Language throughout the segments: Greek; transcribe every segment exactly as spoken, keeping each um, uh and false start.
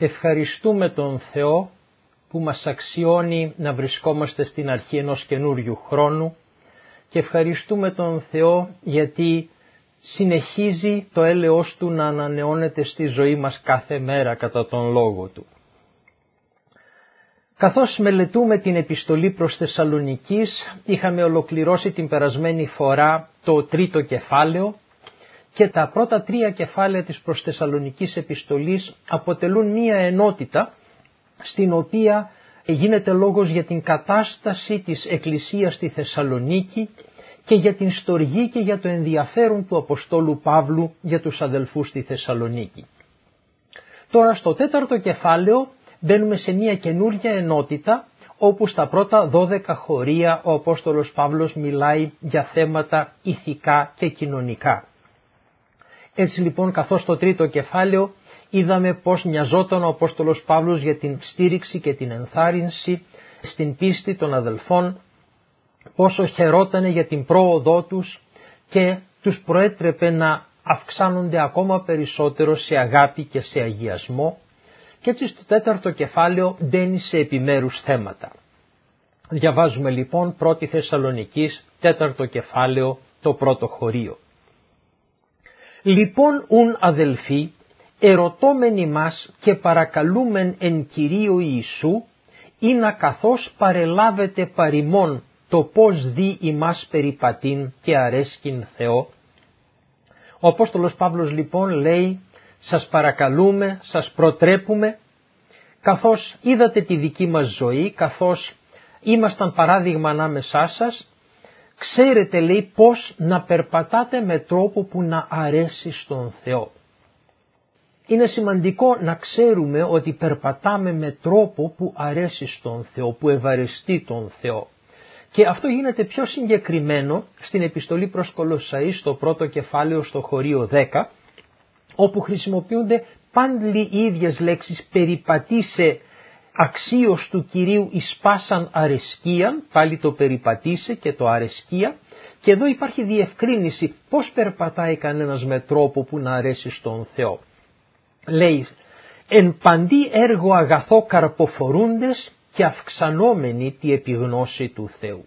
Ευχαριστούμε τον Θεό που μας αξιώνει να βρισκόμαστε στην αρχή ενός καινούριου χρόνου και ευχαριστούμε τον Θεό γιατί συνεχίζει το έλεος Του να ανανεώνεται στη ζωή μας κάθε μέρα κατά τον Λόγο Του. Καθώς μελετούμε την επιστολή προς Θεσσαλονικείς, είχαμε ολοκληρώσει την περασμένη φορά το τρίτο κεφάλαιο και τα πρώτα τρία κεφάλαια της προς Θεσσαλονικείς επιστολής αποτελούν μία ενότητα στην οποία γίνεται λόγος για την κατάσταση της Εκκλησίας στη Θεσσαλονίκη και για την στοργή και για το ενδιαφέρον του Αποστόλου Παύλου για τους αδελφούς στη Θεσσαλονίκη. Τώρα στο τέταρτο κεφάλαιο μπαίνουμε σε μια καινούργια ενότητα όπου στα πρώτα δώδεκα χωρία ο Απόστολος Παύλος μιλάει για θέματα ηθικά και κοινωνικά. Έτσι λοιπόν καθώς στο τρίτο κεφάλαιο είδαμε πώς νοιαζόταν ο Απόστολος Παύλος για την στήριξη και την ενθάρρυνση στην πίστη των αδελφών, πόσο χαιρότανε για την πρόοδό τους και τους προέτρεπε να αυξάνονται ακόμα περισσότερο σε αγάπη και σε αγιασμό. Και έτσι στο τέταρτο κεφάλαιο μπαίνει σε επιμέρους θέματα. Διαβάζουμε λοιπόν πρώτη Θεσσαλονικείς, τέταρτο κεφάλαιο, το πρώτο χωρίο. Λοιπόν ουν αδελφοί, ερωτώμενοι μας και παρακαλούμεν εν Κυρίω Ιησού, ή να καθώς παρελάβετε παρημών το πώς δι ημάς περιπατήν και αρέσκειν Θεό. Ο Απόστολος Παύλος λοιπόν λέει, σας παρακαλούμε, σας προτρέπουμε, καθώς είδατε τη δική μας ζωή, καθώς ήμασταν παράδειγμα ανάμεσά σας, ξέρετε λέει πώς να περπατάτε με τρόπο που να αρέσει στον Θεό. Είναι σημαντικό να ξέρουμε ότι περπατάμε με τρόπο που αρέσει στον Θεό, που ευαρεστεί τον Θεό. Και αυτό γίνεται πιο συγκεκριμένο στην επιστολή προς Κολοσσαείς στο πρώτο κεφάλαιο στο χωρίο δέκα, όπου χρησιμοποιούνται πάλι οι ίδιες λέξεις περιπατήσε αξίως του Κυρίου εις πάσαν αρεσκίαν, πάλι το περιπατήσε και το αρεσκία, και εδώ υπάρχει διευκρίνηση πώς περπατάει κανένας με τρόπο που να αρέσει στον Θεό. Λέει, εν παντή έργο αγαθό καρποφορούντες και αυξανόμενοι τη επιγνώση του Θεού.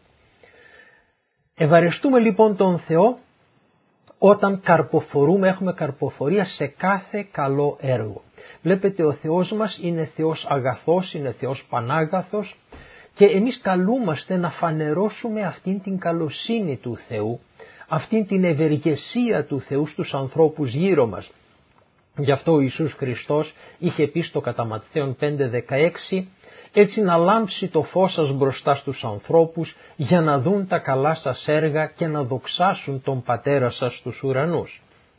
Ευαρεστούμε λοιπόν τον Θεό όταν καρποφορούμε, έχουμε καρποφορία σε κάθε καλό έργο. Βλέπετε ο Θεός μας είναι Θεός αγαθός, είναι Θεός πανάγαθος και εμείς καλούμαστε να φανερώσουμε αυτήν την καλοσύνη του Θεού, αυτήν την ευεργεσία του Θεού στους ανθρώπους γύρω μας. Γι' αυτό ο Ιησούς Χριστός είχε πει στο κατά Ματθαίον πέντε δεκαέξι, έτσι να λάμψει το φως σας μπροστά στους ανθρώπους για να δουν τα καλά σας έργα και να δοξάσουν τον Πατέρα σας στους ουρανούς.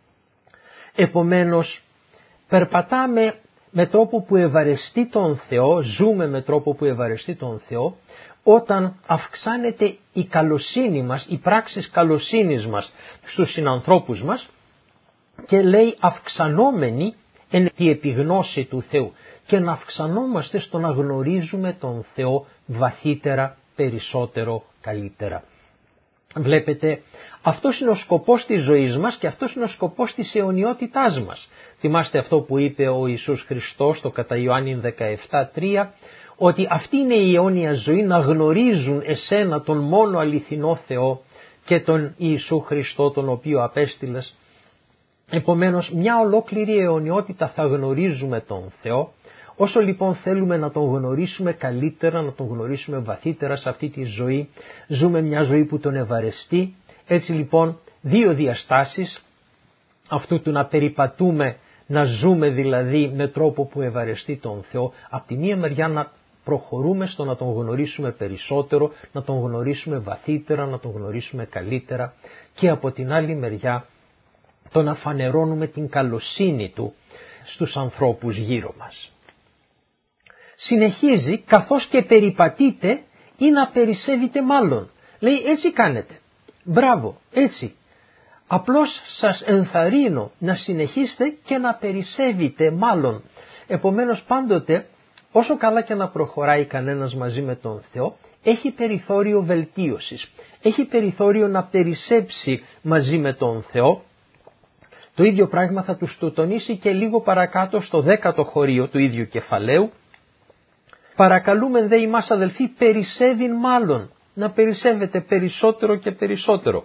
Επομένως, περπατάμε με τρόπο που ευαρεστεί τον Θεό, ζούμε με τρόπο που ευαρεστεί τον Θεό, όταν αυξάνεται η καλοσύνη μας, οι πράξεις καλοσύνης μας στους συνανθρώπους μας και λέει αυξανόμενοι εν τη επιγνώση του Θεού και να αυξανόμαστε στο να γνωρίζουμε τον Θεό βαθύτερα, περισσότερο, καλύτερα. Βλέπετε, αυτός είναι ο σκοπός της ζωής μας και αυτός είναι ο σκοπός της αιωνιότητάς μας. Θυμάστε αυτό που είπε ο Ιησούς Χριστός στο κατά Ιωάννη δεκαεπτά τρία, ότι αυτή είναι η αιώνια ζωή, να γνωρίζουν εσένα τον μόνο αληθινό Θεό και τον Ιησού Χριστό τον οποίο απέστειλες. Επομένως μια ολόκληρη αιωνιότητα θα γνωρίζουμε τον Θεό. Όσο λοιπόν θέλουμε να τον γνωρίσουμε καλύτερα, να τον γνωρίσουμε βαθύτερα σε αυτή τη ζωή, ζούμε μια ζωή που τον ευαρεστεί. Έτσι λοιπόν δύο διαστάσεις αυτού του να περιπατούμε, να ζούμε δηλαδή με τρόπο που ευαρεστεί τον Θεό. Από τη μία μεριά να προχωρούμε στο να τον γνωρίσουμε περισσότερο, να τον γνωρίσουμε βαθύτερα, να τον γνωρίσουμε καλύτερα και από την άλλη μεριά το να φανερώνουμε την καλοσύνη του στους ανθρώπους γύρω μας. Συνεχίζει, καθώς και περιπατείτε ή να περισσεύετε μάλλον. Λέει έτσι κάνετε. Μπράβο, έτσι. Απλώς σας ενθαρρύνω να συνεχίσετε και να περισσεύετε μάλλον. Επομένως πάντοτε όσο καλά και να προχωράει κανένας μαζί με τον Θεό, έχει περιθώριο βελτίωσης. Έχει περιθώριο να περισσέψει μαζί με τον Θεό Το ίδιο πράγμα θα τους το τονίσει και λίγο παρακάτω στο δέκατο χωρίο του ίδιου κεφαλαίου. Παρακαλούμεν δε ημάς αδελφοί περισσεύειν μάλλον, να περισσεύετε περισσότερο και περισσότερο.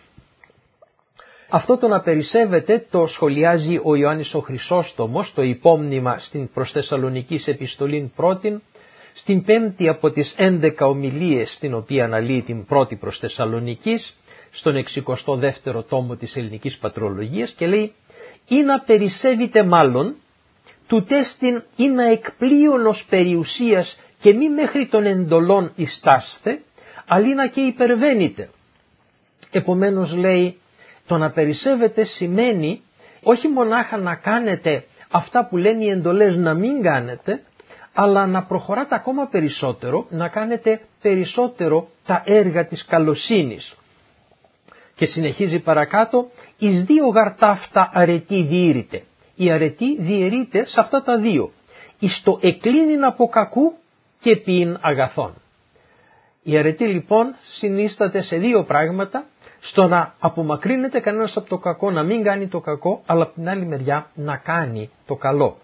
Αυτό το να περισσεύετε το σχολιάζει ο Ιωάννης ο Χρυσόστομος, το υπόμνημα στην προς Θεσσαλονικής επιστολήν πρώτην, στην πέμπτη από τις έντεκα ομιλίες στην οποία αναλύει την πρώτη προς Θεσσαλονικής, στον εξηκοστό δεύτερο τόμο της ελληνικής πατρολογίας, και λέει «Ή να περισσεύετε μάλλον, του τέστην ή να εκπλήωνος περιουσίας και μη μέχρι των εντολών ιστάστε, αλλήνα και υπερβαίνετε». Επομένως λέει, το να περισσεύετε σημαίνει όχι μονάχα να κάνετε αυτά που λένε οι εντολές να μην κάνετε, αλλά να προχωράτε ακόμα περισσότερο, να κάνετε περισσότερο τα έργα της καλοσύνης. Και συνεχίζει παρακάτω, «Εις δύο γαρτάφτα αρετή διήρητε». Η αρετή διαιρείται σε αυτά τα δύο. «Εις το εκλίνειν από κακού και ποιήν αγαθών». Η αρετή λοιπόν συνίσταται σε δύο πράγματα, στο να απομακρύνεται κανένας από το κακό, να μην κάνει το κακό, αλλά από την άλλη μεριά να κάνει το καλό.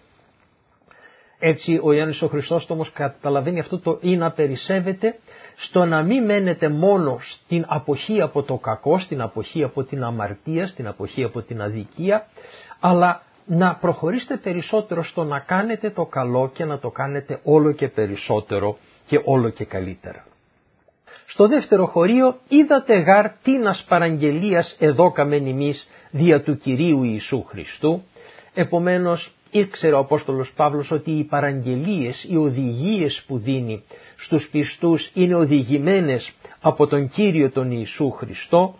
Έτσι ο Ιωάννης ο Χρυσόστομος καταλαβαίνει αυτό το «ή να περισσεύετε», στο να μην μένετε μόνο στην αποχή από το κακό, στην αποχή από την αμαρτία, στην αποχή από την αδικία, αλλά να προχωρήσετε περισσότερο στο να κάνετε το καλό και να το κάνετε όλο και περισσότερο και όλο και καλύτερα. Στο δεύτερο χωρίο, «Είδατε γάρ τίνας παραγγελίας εδώκαμεν ημείς δια του Κυρίου Ιησού Χριστού». Επομένως, ήξερε ο Απόστολος Παύλος ότι οι παραγγελίες, οι οδηγίες που δίνει στους πιστούς είναι οδηγημένες από τον Κύριο τον Ιησού Χριστό,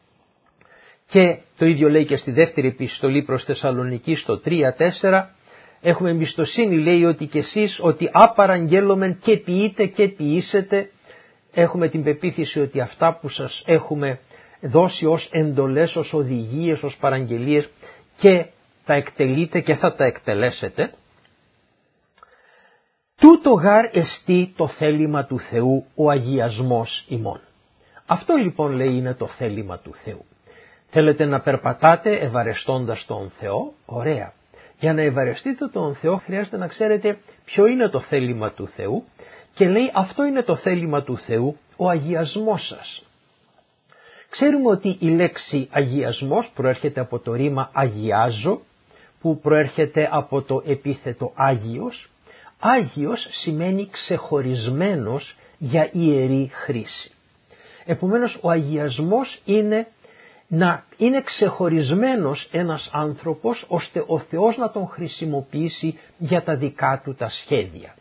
και το ίδιο λέει και στη δεύτερη επιστολή προς Θεσσαλονική στο τρία τέσσερα. Έχουμε εμπιστοσύνη, λέει, ότι και εσείς ότι απαραγγέλλομεν και ποιείτε και ποιήσετε. Έχουμε την πεποίθηση ότι αυτά που σας έχουμε δώσει ως εντολές, ως οδηγίες, ως παραγγελίες, και τα εκτελείτε και θα τα εκτελέσετε. Τούτο γάρ εστί το θέλημα του Θεού, ο αγιασμός ημών. Αυτό λοιπόν, λέει, είναι το θέλημα του Θεού. Θέλετε να περπατάτε ευαρεστώντας τον Θεό, ωραία. Για να ευαρεστείτε τον Θεό χρειάζεται να ξέρετε ποιο είναι το θέλημα του Θεού, και λέει αυτό είναι το θέλημα του Θεού, ο αγιασμός σας. Ξέρουμε ότι η λέξη αγιασμός προέρχεται από το ρήμα αγιάζω, που προέρχεται από το επίθετο άγιος. Άγιος σημαίνει ξεχωρισμένος για ιερή χρήση. Επομένως ο αγιασμός είναι να είναι ξεχωρισμένος ένας άνθρωπος, ώστε ο Θεός να τον χρησιμοποιήσει για τα δικά του τα σχέδια.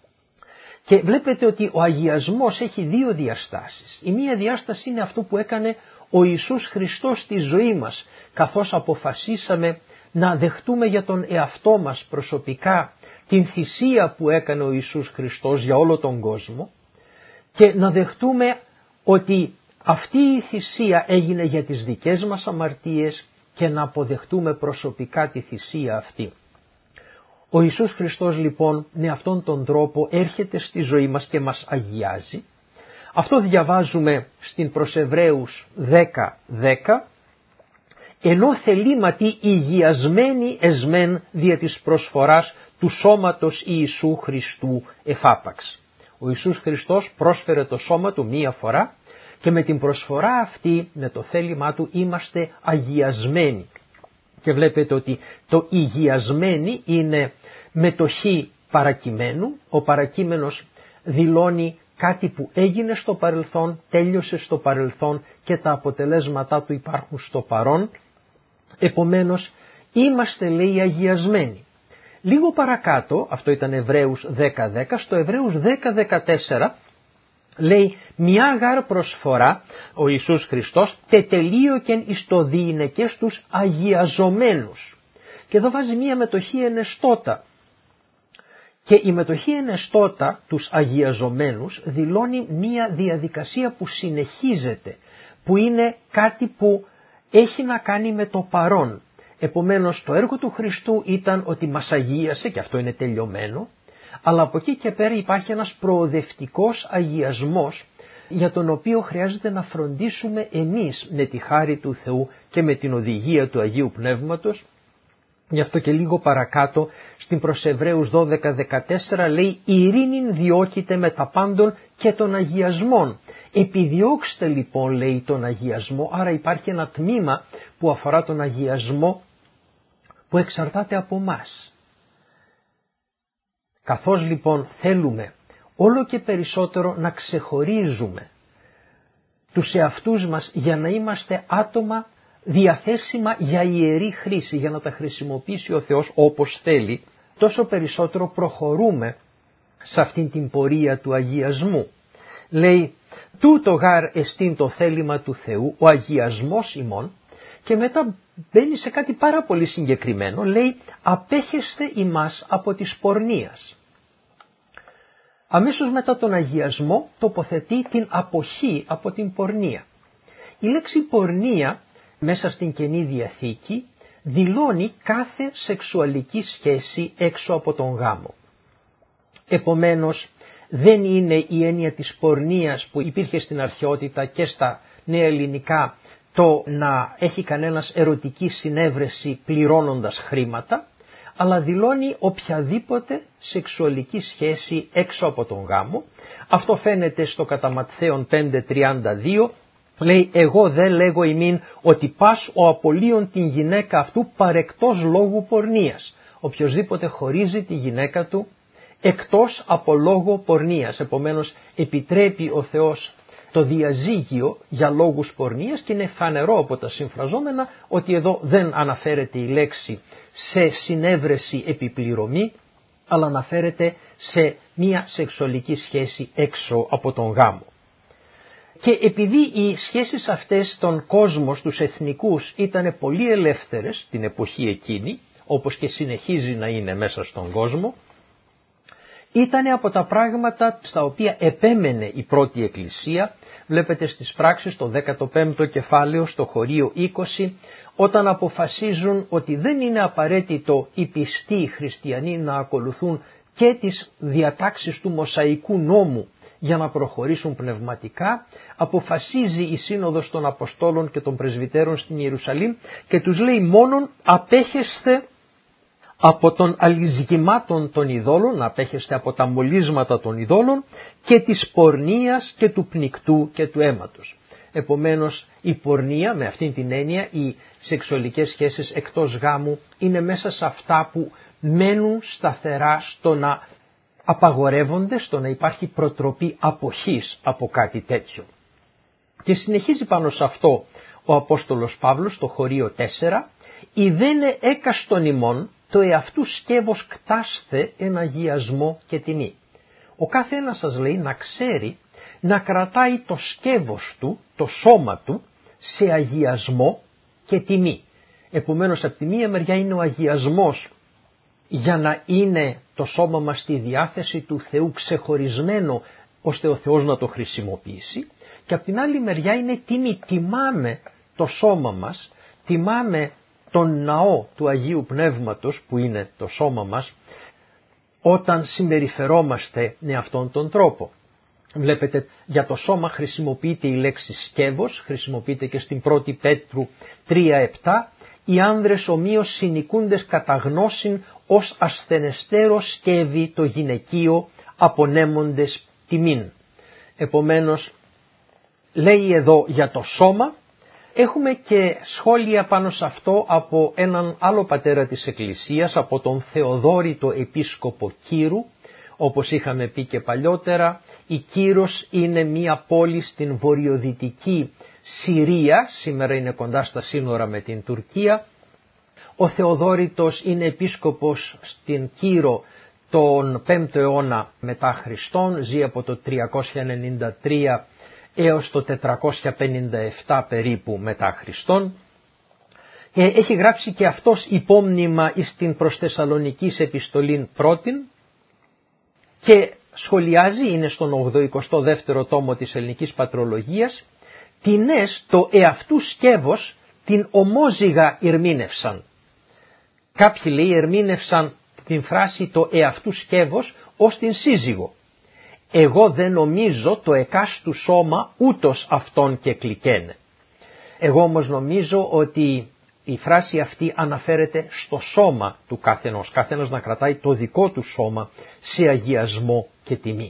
Και βλέπετε ότι ο αγιασμός έχει δύο διαστάσεις. Η μία διάσταση είναι αυτό που έκανε ο Ιησούς Χριστός στη ζωή μας, καθώς αποφασίσαμε να δεχτούμε για τον εαυτό μας προσωπικά την θυσία που έκανε ο Ιησούς Χριστός για όλο τον κόσμο, και να δεχτούμε ότι αυτή η θυσία έγινε για τις δικές μας αμαρτίες και να αποδεχτούμε προσωπικά τη θυσία αυτή. Ο Ιησούς Χριστός λοιπόν με αυτόν τον τρόπο έρχεται στη ζωή μας και μας αγιάζει. Αυτό διαβάζουμε στην προς Εβραίους δέκα δέκα. «Ενώ θελήματι υγιασμένοι εσμέν δια της προσφοράς του σώματος Ιησού Χριστού εφάπαξ». Ο Ιησούς Χριστός πρόσφερε το σώμα του μία φορά, και με την προσφορά αυτή, με το θέλημά του, είμαστε αγιασμένοι. Και βλέπετε ότι το υγιασμένοι είναι μετοχή παρακειμένου. Ο παρακείμενος δηλώνει κάτι που έγινε στο παρελθόν, τέλειωσε στο παρελθόν και τα αποτελέσματά του υπάρχουν στο παρόν. Επομένως είμαστε, λέει, αγιασμένοι. Λίγο παρακάτω, αυτό ήταν Εβραίους δέκα δέκα, στο Εβραίους δέκα δεκατέσσερα λέει «Μια γάρ προσφορά ο Ιησούς Χριστός τετελείωκεν εις το διηνεκές τους αγιαζομένους». Και εδώ βάζει μια μετοχή ενεστώτα. Και η μετοχή ενεστώτα τους αγιαζομένους δηλώνει μια διαδικασία που συνεχίζεται, που είναι κάτι που έχει να κάνει με το παρόν. Επομένως το έργο του Χριστού ήταν ότι μας αγίασε, και αυτό είναι τελειωμένο, αλλά από εκεί και πέρα υπάρχει ένας προοδευτικός αγιασμός, για τον οποίο χρειάζεται να φροντίσουμε εμείς με τη χάρη του Θεού και με την οδηγία του Αγίου Πνεύματος. Γι' αυτό και λίγο παρακάτω στην προς Εβραίους δώδεκα δεκατέσσερα λέει «Η ειρήνη διώκεται με τα πάντων και των αγιασμών». Επιδιώξτε λοιπόν, λέει, τον αγιασμό, άρα υπάρχει ένα τμήμα που αφορά τον αγιασμό που εξαρτάται από μας. Καθώς λοιπόν θέλουμε όλο και περισσότερο να ξεχωρίζουμε τους εαυτούς μας για να είμαστε άτομα διαθέσιμα για ιερή χρήση, για να τα χρησιμοποιήσει ο Θεός όπως θέλει, τόσο περισσότερο προχωρούμε σε αυτήν την πορεία του αγιασμού. Λέει, τούτο γάρ εστίν το θέλημα του Θεού, ο αγιασμός ημών, και μετά μπαίνει σε κάτι πάρα πολύ συγκεκριμένο, λέει, απέχεστε ημάς από της πορνείας. Αμέσως μετά τον αγιασμό τοποθετεί την αποχή από την πορνεία. Η λέξη πορνεία μέσα στην Καινή Διαθήκη δηλώνει κάθε σεξουαλική σχέση έξω από τον γάμο. Επομένως δεν είναι η έννοια της πορνείας που υπήρχε στην αρχαιότητα και στα νέα ελληνικά το να έχει κανένας ερωτική συνέβρεση πληρώνοντας χρήματα, αλλά δηλώνει οποιαδήποτε σεξουαλική σχέση έξω από τον γάμο. Αυτό φαίνεται στο κατά Ματθαίον πέντε τριάντα δύο, λέει «Εγώ δε λέγω ημίν ότι πας ο απολύων την γυναίκα αυτού παρεκτός λόγου πορνείας». Οποιοσδήποτε χωρίζει τη γυναίκα του εκτός από λόγο πορνείας. Επομένως επιτρέπει ο Θεός το διαζύγιο για λόγους πορνείας και είναι φανερό από τα συμφραζόμενα ότι εδώ δεν αναφέρεται η λέξη σε συνέβρεση επιπληρωμή, αλλά αναφέρεται σε μία σεξουαλική σχέση έξω από τον γάμο. Και επειδή οι σχέσεις αυτές στον κόσμο, στους εθνικούς, ήταν πολύ ελεύθερες την εποχή εκείνη, όπως και συνεχίζει να είναι μέσα στον κόσμο, ήταν από τα πράγματα στα οποία επέμενε η πρώτη Εκκλησία. Βλέπετε στις πράξεις το δέκατο πέμπτο κεφάλαιο στο χωρίο είκοσι, όταν αποφασίζουν ότι δεν είναι απαραίτητο οι πιστοί χριστιανοί να ακολουθούν και τις διατάξεις του Μωσαϊκού νόμου για να προχωρήσουν πνευματικά, αποφασίζει η Σύνοδος των Αποστόλων και των Πρεσβυτέρων στην Ιερουσαλήμ και τους λέει μόνον απέχεστε από των αλυσγημάτων των ειδόλων, να απέχεστε από τα μολύσματα των ειδόλων και της πορνείας και του πνικτού και του αίματος. Επομένως η πορνεία, με αυτήν την έννοια, οι σεξουαλικές σχέσεις εκτός γάμου είναι μέσα σε αυτά που μένουν σταθερά στο να απαγορεύονται, στο να υπάρχει προτροπή αποχής από κάτι τέτοιο. Και συνεχίζει πάνω σε αυτό ο Απόστολος Παύλος στο χωρίο τέσσερα, «Ιδένε έκαστον ημών το εαυτού σκεύος κτάστε εν αγιασμό και τιμή». Ο κάθε ένας σας λέει να ξέρει να κρατάει το σκεύος του, το σώμα του, σε αγιασμό και τιμή. Επομένως από τη μία μεριά είναι ο αγιασμός για να είναι το σώμα μας στη διάθεση του Θεού ξεχωρισμένο ώστε ο Θεός να το χρησιμοποιήσει, και από την άλλη μεριά είναι τιμή. Τιμάμε το σώμα μας, τιμάμε τον ναό του Αγίου Πνεύματος που είναι το σώμα μας όταν συμπεριφερόμαστε με αυτόν τον τρόπο. Βλέπετε, για το σώμα χρησιμοποιείται η λέξη σκεύος, χρησιμοποιείται και στην πρώτη Πέτρου τρία επτά, «Οι άνδρες ομοίως συνοικούντες κατά γνώσιν ως ασθενεστέρο σκεύη το γυναικείο απονέμοντες τιμήν». Επομένως λέει εδώ για το σώμα. Έχουμε και σχόλια πάνω σε αυτό από έναν άλλο πατέρα της Εκκλησίας, από τον Θεοδόρητο Επίσκοπο Κύρου. Όπως είχαμε πει και παλιότερα, η Κύρος είναι μία πόλη στην βορειοδυτική Συρία, σήμερα είναι κοντά στα σύνορα με την Τουρκία. Ο Θεοδόρητος είναι επίσκοπος στην Κύρο τον πέμπτο αιώνα μετά Χριστόν, ζει από το τριακόσια ενενήντα τρία έως το τετρακόσια πενήντα επτά περίπου μετά Χριστόν. Έχει γράψει και αυτός υπόμνημα στην προς Θεσσαλονικής επιστολήν πρώτην και σχολιάζει, είναι στον ογδοηκοστό δεύτερο τόμο της Ελληνικής Πατρολογίας, «Τινές το εαυτού σκεύος την ομόζυγα ερμήνευσαν». Κάποιοι λέει ερμήνευσαν την φράση το εαυτού σκεύος ως την σύζυγο. Εγώ δεν νομίζω το εκάστου σώμα ούτως αυτόν και κλικένε. Εγώ όμως νομίζω ότι η φράση αυτή αναφέρεται στο σώμα του καθενός. Καθένας να κρατάει το δικό του σώμα σε αγιασμό και τιμή.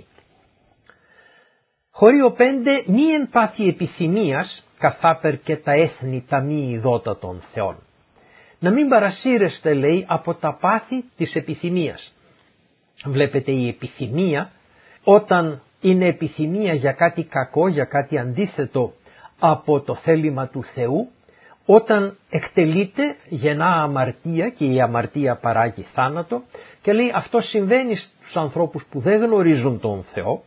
Χωρίο πέντε. Μη εν πάθη επιθυμίας καθάπερ και τα έθνη τα μη ειδώτα των θεών. Να μην παρασύρεστε, λέει, από τα πάθη της επιθυμίας. Βλέπετε, η επιθυμία, όταν είναι επιθυμία για κάτι κακό, για κάτι αντίθετο από το θέλημα του Θεού, όταν εκτελείται γεννά αμαρτία και η αμαρτία παράγει θάνατο, και λέει αυτό συμβαίνει στους ανθρώπους που δεν γνωρίζουν τον Θεό,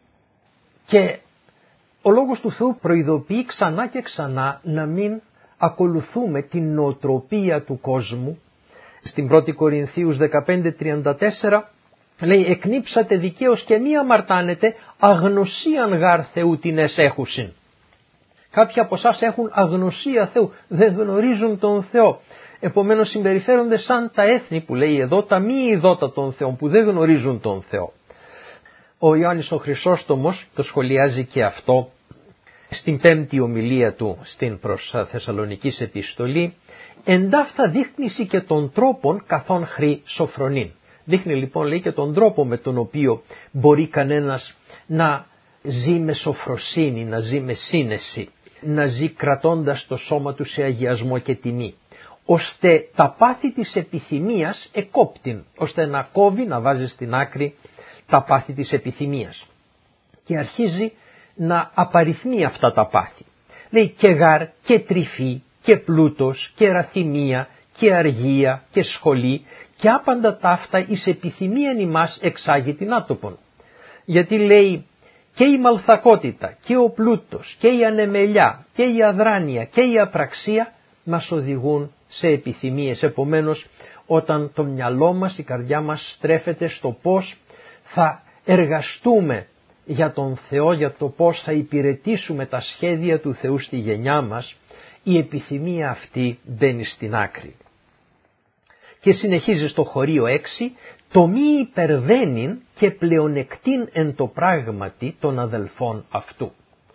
και ο Λόγος του Θεού προειδοποιεί ξανά και ξανά να μην ακολουθούμε την νοοτροπία του κόσμου. Στην πρώτη Κορινθίους δεκαπέντε τριάντα τέσσερα λέει, εκνύψατε δικαίως και μη αμαρτάνετε, αγνωσίαν γάρ Θεού την εσέχουσιν. Κάποιοι από εσάς έχουν αγνωσία Θεού, δεν γνωρίζουν τον Θεό. Επομένως συμπεριφέρονται σαν τα έθνη που λέει εδώ, τα μη ειδώτα των Θεών, που δεν γνωρίζουν τον Θεό. Ο Ιωάννης ο Χρυσόστομος το σχολιάζει και αυτό στην πέμπτη ομιλία του στην προς Θεσσαλονικής επιστολή. Εντάφτα δείχνηση και των τρόπων καθόν χρή σοφρονήν. Δείχνει λοιπόν, λέει, και τον τρόπο με τον οποίο μπορεί κανένας να ζει με σοφροσύνη, να ζει με σύνεση, να ζει κρατώντας το σώμα του σε αγιασμό και τιμή, ώστε τα πάθη της επιθυμίας εκόπτην, ώστε να κόβει, να βάζει στην άκρη τα πάθη της επιθυμίας και αρχίζει να απαριθμεί αυτά τα πάθη. Λέει και γάρ και τρυφή και πλούτος και ραθυμία και αργία και σχολή και άπαντα ταύτα εις επιθυμίαν ημάς εξάγει την άτοπον. Γιατί λέει και η μαλθακότητα και ο πλούτος και η ανεμελιά και η αδράνεια και η απραξία μας οδηγούν σε επιθυμίες. Επομένως, όταν το μυαλό μας, η καρδιά μας στρέφεται στο πώς θα εργαστούμε για τον Θεό, για το πώς θα υπηρετήσουμε τα σχέδια του Θεού στη γενιά μας, η επιθυμία αυτή μπαίνει στην άκρη. Και συνεχίζει στο χωρίο έξι, το μη υπερβαίνειν και πλεονεκτήν εν το πράγματι των αδελφών αυτού.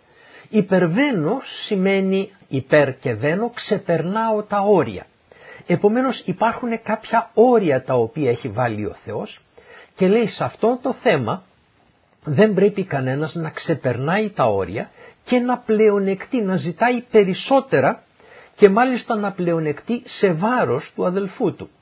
Υπερβαίνω σημαίνει υπέρ και βαίνω, ξεπερνάω τα όρια. Επομένως υπάρχουν κάποια όρια τα οποία έχει βάλει ο Θεός και λέει σε αυτό το θέμα δεν πρέπει κανένας να ξεπερνάει τα όρια και να πλεονεκτεί, να ζητάει περισσότερα και μάλιστα να πλεονεκτεί σε βάρος του αδελφού του.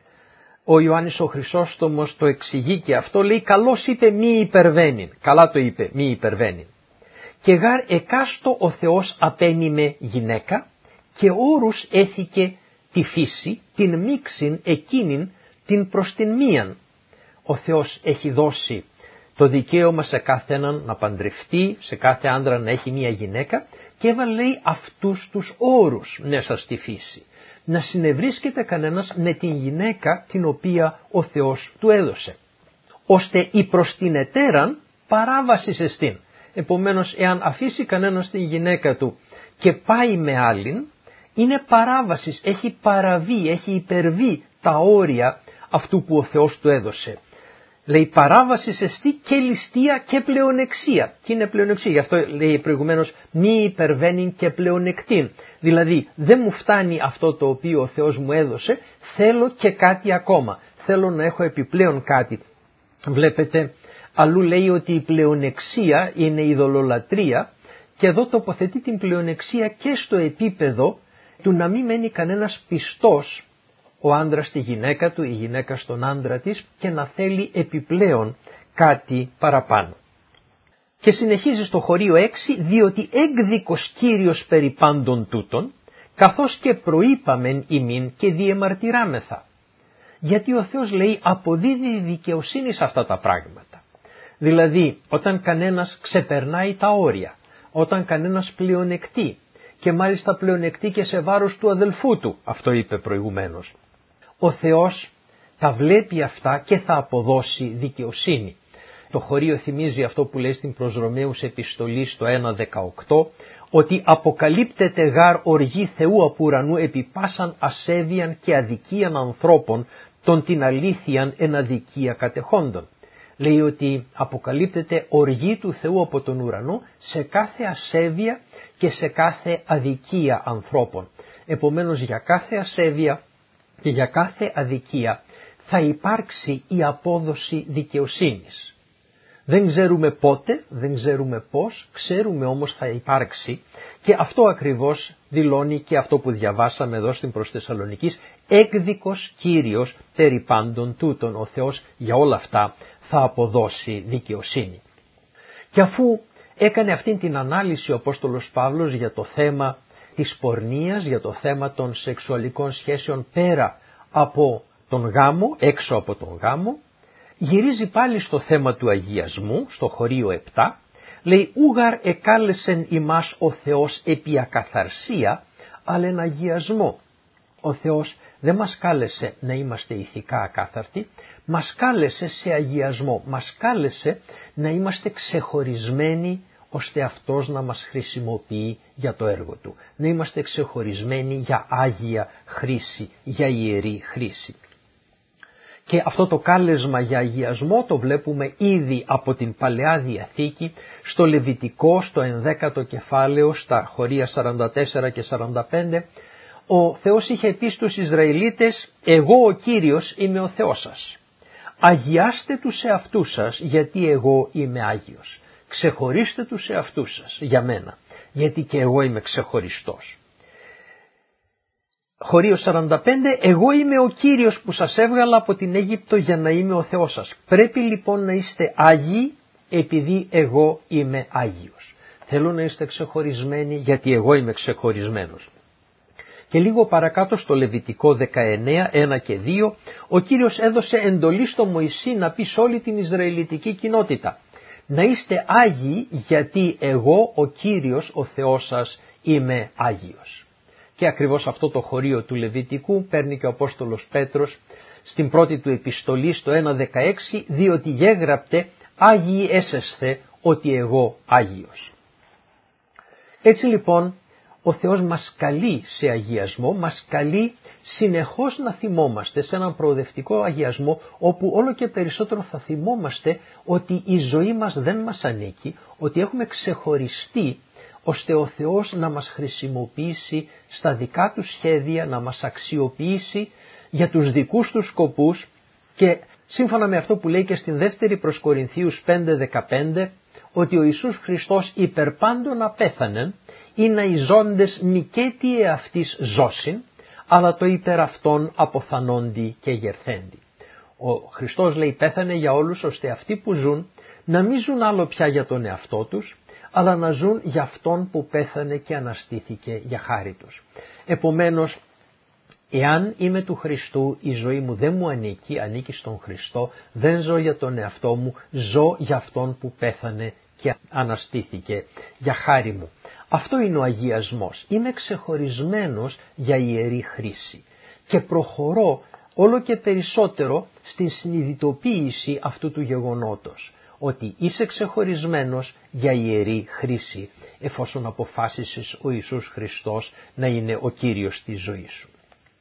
Ο Ιωάννης ο Χρυσόστομος το εξηγεί και αυτό, λέει καλώς είπε μη υπερβαίνειν, καλά το είπε μη υπερβαίνειν. Και γάρ εκάστο ο Θεός απένιμε γυναίκα και όρους έθηκε τη φύση, την μίξιν εκείνην την προς την μίαν. Ο Θεός έχει δώσει το δικαίωμα σε κάθε έναν να παντρευτεί, σε κάθε άντρα να έχει μία γυναίκα και έβαλε, λέει, αυτούς τους όρους μέσα στη φύση. Να συνευρίσκεται κανένας με την γυναίκα την οποία ο Θεός του έδωσε, ώστε η προς την ετέραν παράβαση σε στήν. Επομένως, εάν αφήσει κανένας την γυναίκα του και πάει με άλλην, είναι παράβασης, έχει παραβεί, έχει υπερβεί τα όρια αυτού που ο Θεός του έδωσε. Λέει παράβαση σε στή και ληστεία και πλεονεξία. Και είναι πλεονεξία, γι' αυτό λέει προηγουμένως μη υπερβαίνει και πλεονεκτήν. Δηλαδή δεν μου φτάνει αυτό το οποίο ο Θεός μου έδωσε, θέλω και κάτι ακόμα. Θέλω να έχω επιπλέον κάτι. Βλέπετε, αλλού λέει ότι η πλεονεξία είναι ειδωλολατρία και εδώ τοποθετεί την πλεονεξία και στο επίπεδο του να μην μένει κανένας πιστός, ο άντρας στη γυναίκα του, η γυναίκα στον άντρα της, και να θέλει επιπλέον κάτι παραπάνω. Και συνεχίζει στο χωρίο έξι, διότι έκδικος Κύριος περί πάντων τούτων, καθώς και προείπαμεν ημίν και διεμαρτυράμεθα. Γιατί ο Θεός, λέει, αποδίδει δικαιοσύνη σε αυτά τα πράγματα. Δηλαδή, όταν κανένας ξεπερνάει τα όρια, όταν κανένας πλεονεκτεί, και μάλιστα πλεονεκτεί και σε βάρος του αδελφού του, αυτό είπε προηγουμένως, ο Θεός τα βλέπει αυτά και θα αποδώσει δικαιοσύνη. Το χωρίο θυμίζει αυτό που λέει στην προς Ρωμαίους επιστολή στο ένα δεκαοκτώ, ότι αποκαλύπτεται γάρ οργή Θεού από ουρανού επί πάσαν ασέβειαν και αδικίαν ανθρώπων των την αλήθειαν εν αδικία κατεχόντων. λέει ότι αποκαλύπτεται οργή του Θεού από τον ουρανό σε κάθε ασέβεια και σε κάθε αδικία ανθρώπων. Επομένως για κάθε ασέβεια και για κάθε αδικία θα υπάρξει η απόδοση δικαιοσύνης. Δεν ξέρουμε πότε, δεν ξέρουμε πώς, ξέρουμε όμως θα υπάρξει, και αυτό ακριβώς δηλώνει και αυτό που διαβάσαμε εδώ στην προς Θεσσαλονικής, έκδικος Κύριος περί πάντων τούτων. Ο Θεός για όλα αυτά θα αποδώσει δικαιοσύνη. Και αφού έκανε αυτήν την ανάλυση ο Απόστολος Παύλος για το θέμα της πορνείας, για το θέμα των σεξουαλικών σχέσεων πέρα από τον γάμο, έξω από τον γάμο, γυρίζει πάλι στο θέμα του αγιασμού, στο χωρίο επτά, λέει «Ούγαρ εκάλεσεν ημάς ο Θεός επί ακαθαρσία, αλλά εν αγιασμό». Ο Θεός δεν μας κάλεσε να είμαστε ηθικά ακάθαρτοι, μας κάλεσε σε αγιασμό, μας κάλεσε να είμαστε ξεχωρισμένοι ώστε Αυτός να μας χρησιμοποιεί για το έργο Του. Να είμαστε ξεχωρισμένοι για άγια χρήση, για ιερή χρήση. Και αυτό το κάλεσμα για αγιασμό το βλέπουμε ήδη από την Παλαιά Διαθήκη, στο Λεβιτικό, στο ενδέκατο κεφάλαιο, στα χωρία σαράντα τέσσερα και σαράντα πέντε. Ο Θεός είχε πει στους Ισραηλίτες «Εγώ ο Κύριος είμαι ο Θεός σας. Αγιάστε τους εαυτούς σας γιατί εγώ είμαι Άγιος. Ξεχωρίστε τους εαυτούς σας για μένα, γιατί και εγώ είμαι ξεχωριστός». Χωρίο σαράντα πέντε, εγώ είμαι ο Κύριος που σας έβγαλα από την Αίγυπτο για να είμαι ο Θεός σας. Πρέπει λοιπόν να είστε Άγιοι επειδή εγώ είμαι Άγιος. Θέλω να είστε ξεχωρισμένοι γιατί εγώ είμαι ξεχωρισμένος. Και λίγο παρακάτω στο Λεβιτικό δεκαεννέα, ένα και δύο, ο Κύριος έδωσε εντολή στο Μωυσή να πει σε όλη την Ισραηλιτική κοινότητα να είστε Άγιοι γιατί εγώ ο Κύριος ο Θεός σας είμαι Άγιος. Και ακριβώς αυτό το χωρίο του Λεβιτικού παίρνει και ο Απόστολος Πέτρος στην πρώτη του επιστολή στο ένα δεκαέξι, διότι γέγραπτε Άγιοι έσεσθε ότι εγώ Άγιος. Έτσι λοιπόν ο Θεός μας καλεί σε αγιασμό, μας καλεί συνεχώς να θυμόμαστε σε έναν προοδευτικό αγιασμό, όπου όλο και περισσότερο θα θυμόμαστε ότι η ζωή μας δεν μας ανήκει, ότι έχουμε ξεχωριστεί ώστε ο Θεός να μας χρησιμοποιήσει στα δικά του σχέδια, να μας αξιοποιήσει για τους δικούς του σκοπούς, και σύμφωνα με αυτό που λέει και στην δεύτερη προς Κορινθίους πέντε δεκαπέντε, ότι ο Ιησούς Χριστός υπερπάντων απέθανεν, ή να οι ζώντες νικέτι εαυτής ζώσιν, αλλά το υπερ αυτών αποθανόντι και γερθέντι. Ο Χριστός, λέει, πέθανε για όλους, ώστε αυτοί που ζουν να μην ζουν άλλο πια για τον εαυτό τους, αλλά να ζουν για Αυτόν που πέθανε και αναστήθηκε για χάρη τους. Επομένως, εάν είμαι του Χριστού, η ζωή μου δεν μου ανήκει, ανήκει στον Χριστό, δεν ζω για τον εαυτό μου, ζω για Αυτόν που πέθανε και αναστήθηκε για χάρη μου. Αυτό είναι ο αγιασμός. Είμαι ξεχωρισμένος για ιερή χρήση και προχωρώ όλο και περισσότερο στην συνειδητοποίηση αυτού του γεγονότος, ότι είσαι ξεχωρισμένος για ιερή χρήση, εφόσον αποφάσισες ο Ιησούς Χριστός να είναι ο Κύριος της ζωής σου.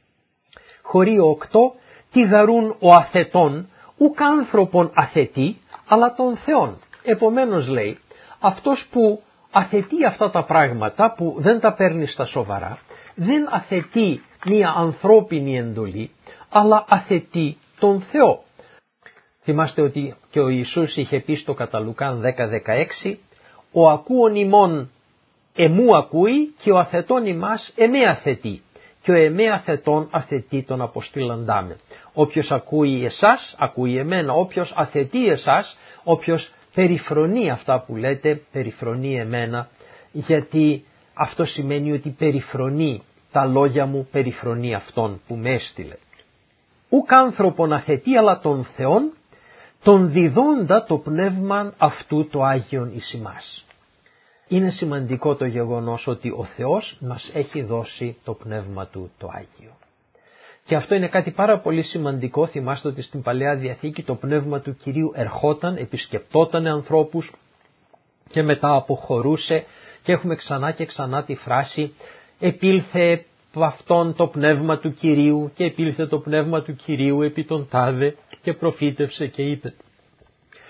Χωρίο οκτώ, τι γαρούν ο αθετών, ουκ άνθρωπον αθετεί, αλλά τον Θεόν. Επομένως, λέει, αυτός που αθετεί αυτά τα πράγματα, που δεν τα παίρνει στα σοβαρά, δεν αθετεί μία ανθρώπινη εντολή, αλλά αθετεί τον Θεό. Θυμάστε ότι και ο Ιησούς είχε πει στο κατά Λουκάν δέκα δεκαέξι, ο ακούων ημών εμού ακούει και ο αθετών ημάς εμέ αθετεί, και ο εμέ αθετών αθετεί τον αποστήλαντά με. Όποιος ακούει εσάς, ακούει εμένα. Όποιος αθετεί εσάς, όποιος περιφρονεί αυτά που λέτε, περιφρονεί εμένα, γιατί αυτό σημαίνει ότι περιφρονεί τα λόγια μου, περιφρονεί αυτόν που με έστειλε. Ουκ άνθρωπον αθετεί, αλλά τον Θεόν, τον διδώντα το πνεύμα αυτού το Άγιον εις ημάς. Είναι σημαντικό το γεγονός ότι ο Θεός μας έχει δώσει το πνεύμα του το Άγιο. Και αυτό είναι κάτι πάρα πολύ σημαντικό. Θυμάστε ότι στην Παλαιά Διαθήκη το πνεύμα του Κυρίου ερχόταν, επισκεπτόταν ανθρώπους και μετά αποχωρούσε, και έχουμε ξανά και ξανά τη φράση «επήλθε από αυτόν το πνεύμα του Κυρίου και επήλθε το πνεύμα του Κυρίου επί τον τάδε και προφήτευσε και είπε».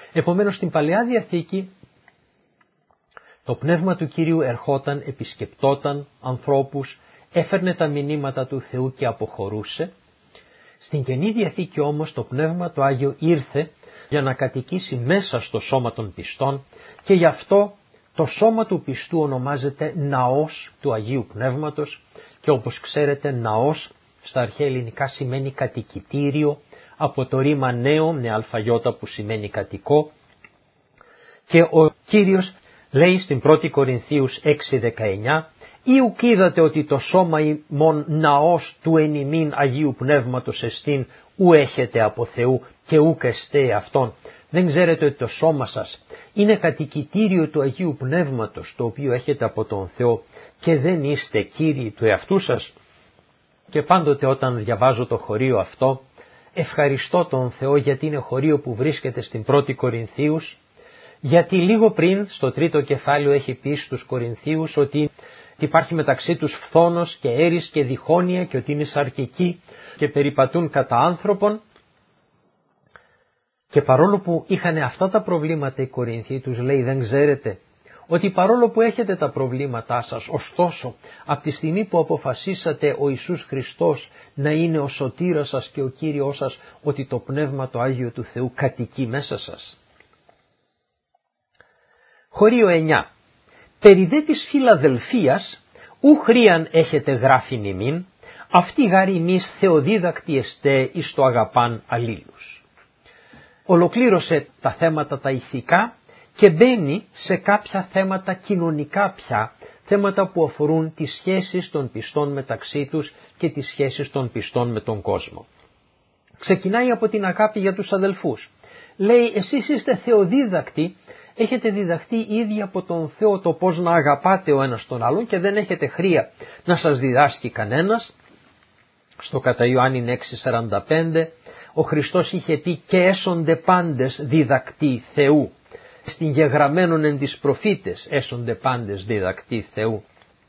Επομένως στην Παλαιά Διαθήκη το Πνεύμα του Κυρίου ερχόταν, επισκεπτόταν ανθρώπους, έφερνε τα μηνύματα του Θεού και αποχωρούσε. Στην Καινή Διαθήκη όμως το Πνεύμα το Άγιο ήρθε για να κατοικήσει μέσα στο σώμα των πιστών και γι' αυτό το σώμα του πιστού ονομάζεται ναός του Αγίου Πνεύματος και όπως ξέρετε ναός στα αρχαία ελληνικά σημαίνει κατοικητήριο, από το ρήμα νέο με αλφαγιώτα που σημαίνει κατοικό, και ο Κύριος λέει στην πρώτη Κορινθίους έξι δεκαεννιά «Ή ουκ είδατε ότι το σώμα ημών ναός του εν ημίν Αγίου Πνεύματος εστίν, ου έχετε από Θεού και ουκ εστέ αυτόν». Δεν ξέρετε ότι το σώμα σας είναι κατοικητήριο του Αγίου Πνεύματος το οποίο έχετε από τον Θεό και δεν είστε κύριοι του εαυτού σας? Και πάντοτε όταν διαβάζω το χωρίο αυτό ευχαριστώ τον Θεό γιατί είναι χωρίο που βρίσκεται στην πρώτη Κορινθίους, γιατί λίγο πριν στο τρίτο κεφάλαιο έχει πει στους Κορινθίους ότι υπάρχει μεταξύ τους φθόνος και έρης και διχόνοια και ότι είναι σαρκικοί και περιπατούν κατά άνθρωπον. Και παρόλο που είχαν αυτά τα προβλήματα οι Κορινθίοι, τους λέει δεν ξέρετε ότι παρόλο που έχετε τα προβλήματά σας, ωστόσο από τη στιγμή που αποφασίσατε ο Ιησούς Χριστός να είναι ο σωτήρας σας και ο Κύριος σας, ότι το Πνεύμα το Άγιο του Θεού κατοικεί μέσα σας. Χωρίο εννιά. Περί δε της Φιλαδελφίας ου χρίαν έχετε γράφην ημίν, αυτή γάρη ημείς θεοδίδακτοι εστέ εις το αγαπάν αλλήλους. Ολοκλήρωσε τα θέματα τα ηθικά και μπαίνει σε κάποια θέματα κοινωνικά πια, θέματα που αφορούν τις σχέσεις των πιστών μεταξύ τους και τις σχέσεις των πιστών με τον κόσμο. Ξεκινάει από την αγάπη για τους αδελφούς. Λέει εσείς είστε θεοδίδακτοι, έχετε διδαχθεί ήδη από τον Θεό το πώς να αγαπάτε ο ένας τον άλλον και δεν έχετε χρία να σας διδάσκει κανένας. Στο κατά Ιωάννην έξι σαράντα πέντε ο Χριστός είχε πει και έσονται πάντες διδακτοί Θεού. Στην γεγραμμένον εν τις προφήτες έσονται πάντες διδακτοί Θεού.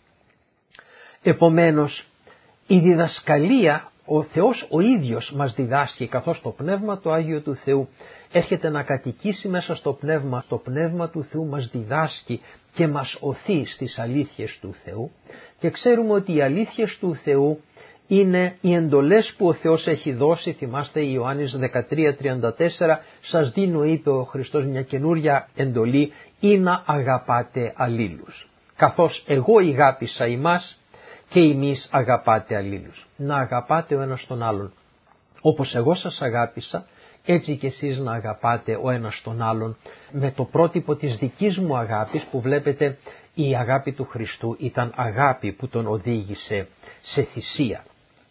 Επομένως η διδασκαλία ο Θεός ο ίδιος μας διδάσκει, καθώς το Πνεύμα το Άγιο του Θεού έρχεται να κατοικήσει μέσα στο Πνεύμα, το Πνεύμα του Θεού μας διδάσκει και μας οθεί στις αλήθειες του Θεού και ξέρουμε ότι οι αλήθειες του Θεού είναι οι εντολές που ο Θεός έχει δώσει. Θυμάστε Ιωάννης δεκατρία τριάντα τέσσερα, σας δίνω, είπε ο Χριστός, μια καινούρια εντολή, ή να αγαπάτε αλλήλους. Καθώς εγώ ηγάπησα ημάς και εμείς αγαπάτε αλλήλους. Να αγαπάτε ο ένας τον άλλον. Όπως εγώ σας αγάπησα, έτσι και εσείς να αγαπάτε ο ένας τον άλλον με το πρότυπο της δικής μου αγάπης, που βλέπετε η αγάπη του Χριστού ήταν αγάπη που τον οδήγησε σε θυσία.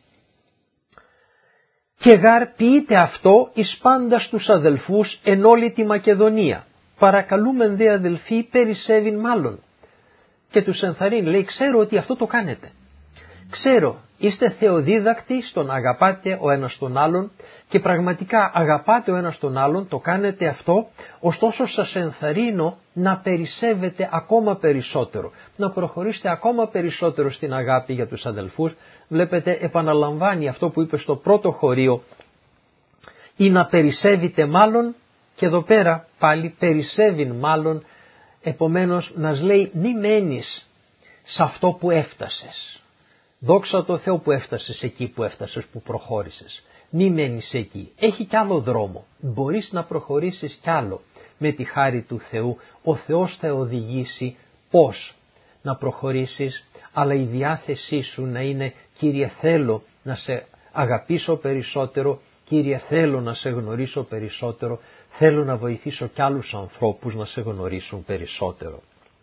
Και γάρ ποιείται αυτό εις πάντα στους αδελφούς εν όλη τη Μακεδονία. Παρακαλούμεν δε αδελφοί περισσεύειν μάλλον. Και τους ενθαρρύνει, λέει, ξέρω ότι αυτό το κάνετε. Ξέρω, είστε θεοδίδακτοι στο να αγαπάτε ο ένας τον άλλον και πραγματικά αγαπάτε ο ένας τον άλλον, το κάνετε αυτό, ωστόσο σας ενθαρρύνω να περισσεύετε ακόμα περισσότερο, να προχωρήσετε ακόμα περισσότερο στην αγάπη για τους αδελφούς. Βλέπετε, επαναλαμβάνει αυτό που είπε στο πρώτο χωρίο, ή να περισσεύετε μάλλον, και εδώ πέρα πάλι περισσεύειν μάλλον, επομένως μας λέει μη μένεις σε αυτό που έφτασες. Δόξα τω Θεώ που έφτασες εκεί που έφτασες, που προχώρησες. Μη μένεις εκεί. Έχει κι άλλο δρόμο. Μπορείς να προχωρήσεις κι άλλο. Με τη χάρη του Θεού ο Θεός θα οδηγήσει πώς να προχωρήσεις, αλλά η διάθεσή σου να είναι, Κύριε, θέλω να σε αγαπήσω περισσότερο, Κύριε, θέλω να σε γνωρίσω περισσότερο, θέλω να βοηθήσω κι άλλους ανθρώπους να σε γνωρίσουν περισσότερο.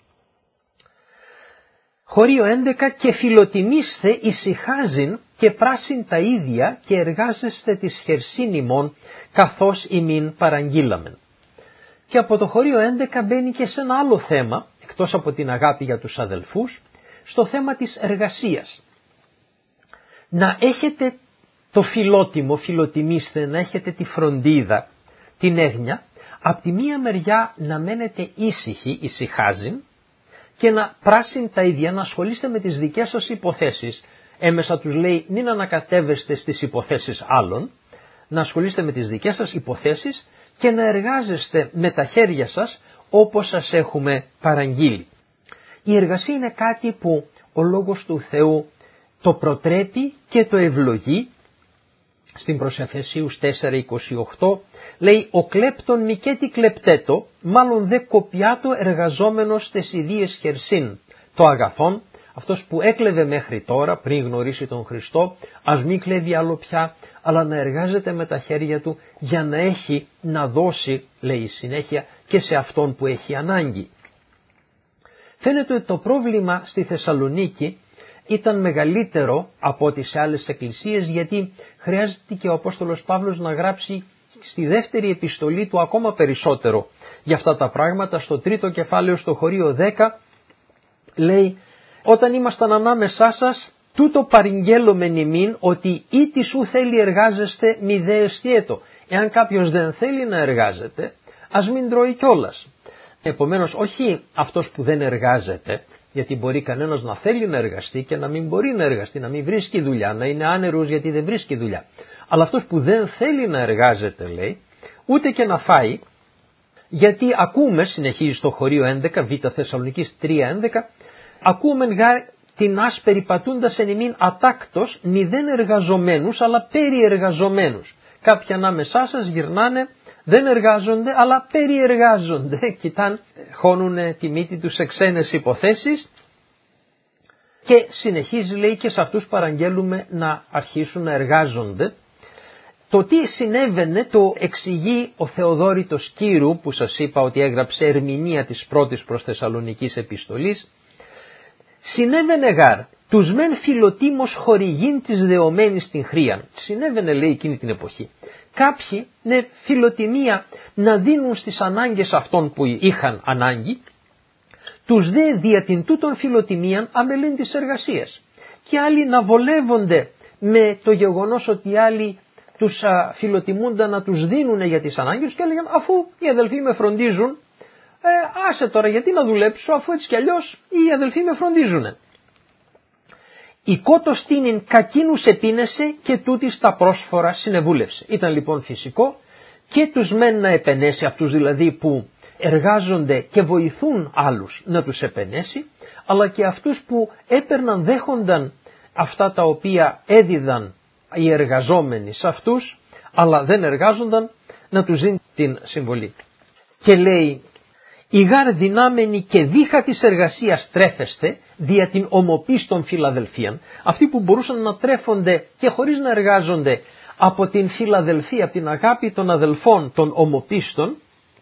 Χωρίο έντεκα. Και φιλοτιμήστε ησυχάζειν και πράσιν τα ίδια και εργάζεστε της χερσίν ημών καθώς ημίν παραγγείλαμεν. Και από το χωρίο έντεκα μπαίνει και σε ένα άλλο θέμα, εκτός από την αγάπη για τους αδελφούς, στο θέμα της εργασίας. Να έχετε το φιλότιμο, φιλοτιμήστε, να έχετε τη φροντίδα, την έγνοια, από τη μία μεριά να μένετε ήσυχοι, ησυχάζειν, και να πράσιν τα ίδια, να ασχολείστε με τις δικές σας υποθέσεις. Έμεσα τους λέει μην ανακατεύεστε στις υποθέσεις άλλων, να ασχολείστε με τις δικές σας υποθέσεις και να εργάζεστε με τα χέρια σας όπως σας έχουμε παραγγείλει. Η εργασία είναι κάτι που ο Λόγος του Θεού το προτρέπει και το ευλογεί. Στην προς Εφεσίους τέσσερα είκοσι οκτώ λέει «Ο κλέπτον νικέτη κλεπτέτο, μάλλον δε κοπιάτο εργαζόμενος τες ιδίες χερσίν». Το αγαθόν, αυτός που έκλεβε μέχρι τώρα πριν γνωρίσει τον Χριστό, ας μην κλέβει άλλο πια, αλλά να εργάζεται με τα χέρια του για να έχει να δώσει, λέει συνέχεια, και σε αυτόν που έχει ανάγκη. Φαίνεται ότι το πρόβλημα στη Θεσσαλονίκη ήταν μεγαλύτερο από ό,τι σε άλλες εκκλησίες, γιατί χρειάζεται και ο Απόστολος Παύλος να γράψει στη δεύτερη επιστολή του ακόμα περισσότερο για αυτά τα πράγματα. Στο τρίτο κεφάλαιο, στο χωρίο δέκα, λέει «Όταν ήμασταν ανάμεσά σας, τούτο παρηγγέλλομεν ημίν, ότι ή τη σου θέλει εργάζεστε μη δε εστιέτο». Εάν κάποιος δεν θέλει να εργάζεται, ας μην τρώει κιόλας. Επομένως, όχι αυτός που δεν εργάζεται, γιατί μπορεί κανένας να θέλει να εργαστεί και να μην μπορεί να εργαστεί, να μην βρίσκει δουλειά, να είναι άνερος γιατί δεν βρίσκει δουλειά. Αλλά αυτός που δεν θέλει να εργάζεται, λέει, ούτε και να φάει, γιατί ακούμε, συνεχίζει στο χωρίο έντεκα, Β Θεσσαλονικής τρία έντεκα, ακούμε γάρ την άς περιπατούντας εν ημίν ατάκτος, μηδέν εργαζομένους, αλλά περιεργαζομένους. Κάποιοι ανάμεσά σας γυρνάνε, δεν εργάζονται, αλλά περιεργάζονται. Κοιτάν, χώνουνε τη μύτη τους σε ξένες υποθέσεις και συνεχίζει, λέει, και σε αυτούς παραγγέλουμε να αρχίσουν να εργάζονται. Το τι συνέβαινε το εξηγεί ο Θεοδόρητος Κύρου, που σας είπα ότι έγραψε ερμηνεία της πρώτης προς Θεσσαλονικής επιστολής. Συνέβαινε γάρ, τους μεν φιλοτίμος χορηγήν της δεωμένης στην χρίαν. Συνέβαινε, λέει, εκείνη την εποχή. Κάποιοι, ναι, φιλοτιμία να δίνουν στις ανάγκες αυτών που είχαν ανάγκη, τους δε δια την τούτον φιλοτιμίαν αμελήν της εργασίας. Και άλλοι να βολεύονται με το γεγονός ότι οι άλλοι τους α, φιλοτιμούνταν να τους δίνουν για τις ανάγκες και έλεγαν αφού οι αδελφοί με φροντίζουν, ε, άσε τώρα γιατί να δουλέψω αφού έτσι κι αλλιώς οι αδελφοί με φροντίζουν. Η κότος τίνην κακίνους επίνεσε και τούτης τα πρόσφορα συνεβούλευσε. Ήταν λοιπόν φυσικό και τους μεν να επενέσει, αυτούς δηλαδή που εργάζονται και βοηθούν άλλους να τους επενέσει, αλλά και αυτούς που έπαιρναν, δέχονταν αυτά τα οποία έδιδαν οι εργαζόμενοι σε αυτούς, αλλά δεν εργάζονταν, να τους δίνει την συμβολή. Και λέει, «Η γάρ δυνάμενη και δίχα της εργασίας τρέφεστε δια την ομοποίηση των Φιλαδελφίαν». Αυτοί που μπορούσαν να τρέφονται και χωρίς να εργάζονται από την Φιλαδελφία, από την αγάπη των αδελφών των ομοπίστων,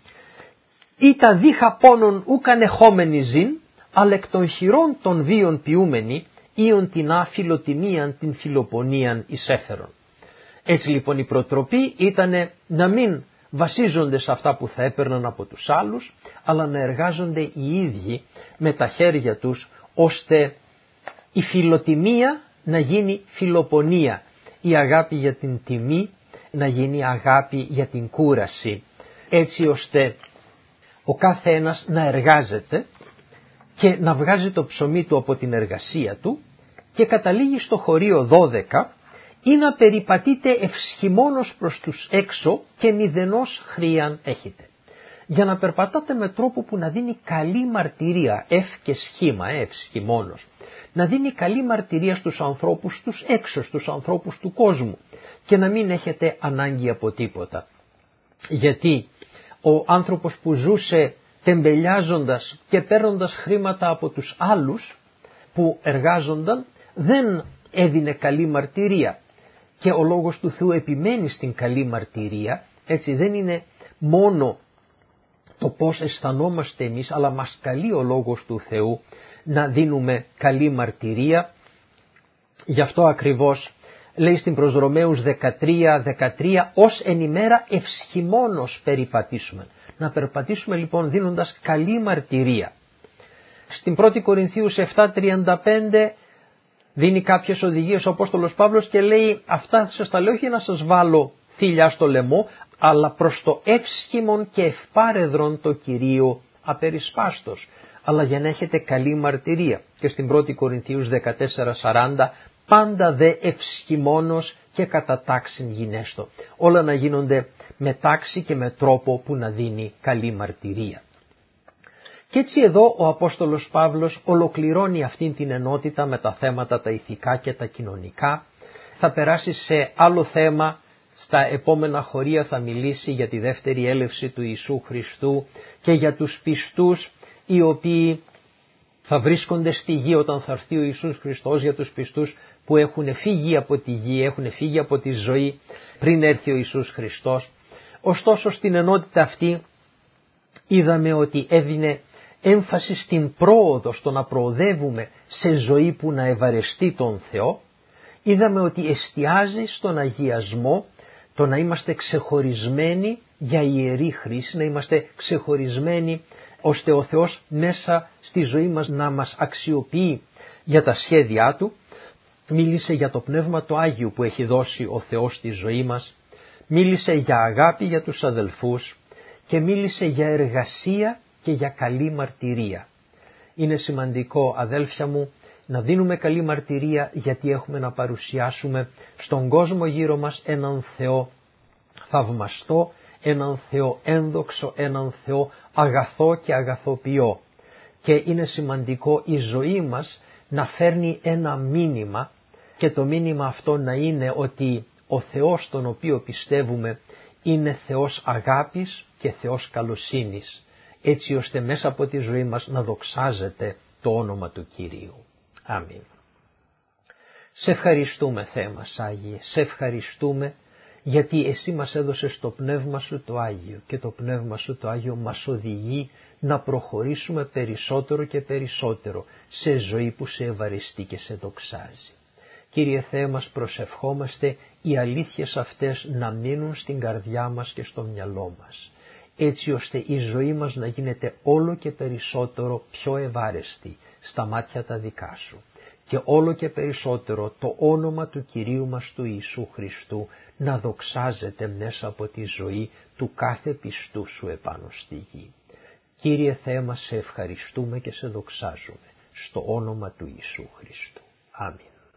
ή τα δίχα πόνων ούκαν εχόμενοι ζήν, αλλά εκ των χειρών των βίων ποιούμενοι, ήον την αφιλοτιμίαν την φιλοπονίαν εισέφερον. Έτσι λοιπόν η προτροπή ήταν να μην βασίζονται σε αυτά που θα έπαιρναν από τους άλλους, αλλά να εργάζονται οι ίδιοι με τα χέρια τους, ώστε η φιλοτιμία να γίνει φιλοπονία, η αγάπη για την τιμή να γίνει αγάπη για την κούραση, έτσι ώστε ο κάθε ένας να εργάζεται και να βγάζει το ψωμί του από την εργασία του και καταλήγει στο χωρίο δώδεκα ή να περιπατείτε ευσχημόνος προς τους έξω και μηδενός χρείαν έχετε. Για να περπατάτε με τρόπο που να δίνει καλή μαρτυρία, ευ και σχήμα, ευσχημόνος, να δίνει καλή μαρτυρία στους ανθρώπους τους έξω, στους ανθρώπους του κόσμου και να μην έχετε ανάγκη από τίποτα. Γιατί ο άνθρωπος που ζούσε τεμπελιάζοντας και παίρνοντας χρήματα από τους άλλους που εργάζονταν δεν έδινε καλή μαρτυρία. Και ο Λόγος του Θεού επιμένει στην καλή μαρτυρία, έτσι δεν είναι μόνο το πώς αισθανόμαστε εμείς, αλλά μας καλεί ο Λόγος του Θεού να δίνουμε καλή μαρτυρία. Γι' αυτό ακριβώς λέει στην προς Ρωμαίους δεκατρία δεκατρία, ως εν ημέρα ευσχημόνος περιπατήσουμε. Να περπατήσουμε λοιπόν δίνοντας καλή μαρτυρία. Στην πρώτη Κορινθίους επτά τριάντα πέντε δίνει κάποιες οδηγίες ο Απόστολος Παύλος και λέει, αυτά σας τα λέω όχι να σας βάλω θηλιά στο λαιμό, αλλά προς το εύσχημον και ευπάρεδρον το Κυρίο απερισπάστος, αλλά για να έχετε καλή μαρτυρία. Και στην πρώτη Κορινθίους δεκατέσσερα σαράντα, πάντα δε ευσχημόνος και κατά τάξιν γινέστο. Όλα να γίνονται με τάξη και με τρόπο που να δίνει καλή μαρτυρία. Και έτσι εδώ ο Απόστολος Παύλος ολοκληρώνει αυτήν την ενότητα με τα θέματα τα ηθικά και τα κοινωνικά. Θα περάσει σε άλλο θέμα, στα επόμενα χωρία θα μιλήσει για τη δεύτερη έλευση του Ιησού Χριστού και για τους πιστούς οι οποίοι θα βρίσκονται στη γη όταν θα έρθει ο Ιησούς Χριστός, για τους πιστούς που έχουν φύγει από τη γη, έχουν φύγει από τη ζωή πριν έρθει ο Ιησούς Χριστός. Ωστόσο στην ενότητα αυτή είδαμε ότι έδινε έμφαση στην πρόοδο, στο να προοδεύουμε σε ζωή που να ευαρεστεί τον Θεό. Είδαμε ότι εστιάζει στον αγιασμό, το να είμαστε ξεχωρισμένοι για ιερή χρήση, να είμαστε ξεχωρισμένοι ώστε ο Θεός μέσα στη ζωή μας να μας αξιοποιεί για τα σχέδιά Του. Μίλησε για το Πνεύμα το Άγιο που έχει δώσει ο Θεός στη ζωή μας, μίλησε για αγάπη για τους αδελφούς και μίλησε για εργασία και για καλή μαρτυρία. Είναι σημαντικό, αδέλφια μου, να δίνουμε καλή μαρτυρία, γιατί έχουμε να παρουσιάσουμε στον κόσμο γύρω μας έναν Θεό θαυμαστό, έναν Θεό ένδοξο, έναν Θεό αγαθό και αγαθοποιό. Και είναι σημαντικό η ζωή μας να φέρνει ένα μήνυμα, και το μήνυμα αυτό να είναι ότι ο Θεός τον οποίο πιστεύουμε είναι Θεός αγάπης και Θεός καλοσύνης, έτσι ώστε μέσα από τη ζωή μας να δοξάζεται το όνομα του Κυρίου. Αμήν. Σε ευχαριστούμε, Θεέ μας Άγιε, σε ευχαριστούμε γιατί Εσύ μας έδωσες το Πνεύμα Σου το Άγιο και το Πνεύμα Σου το Άγιο μας οδηγεί να προχωρήσουμε περισσότερο και περισσότερο σε ζωή που σε ευαριστεί και σε δοξάζει. Κύριε Θεέ μας, προσευχόμαστε οι αλήθειες αυτές να μείνουν στην καρδιά μας και στο μυαλό μας, έτσι ώστε η ζωή μας να γίνεται όλο και περισσότερο πιο ευάρεστη στα μάτια τα δικά Σου και όλο και περισσότερο το όνομα του Κυρίου μας του Ιησού Χριστού να δοξάζεται μέσα από τη ζωή του κάθε πιστού Σου επάνω στη γη. Κύριε Θεέ μας, σε ευχαριστούμε και σε δοξάζουμε στο όνομα του Ιησού Χριστού. Αμήν.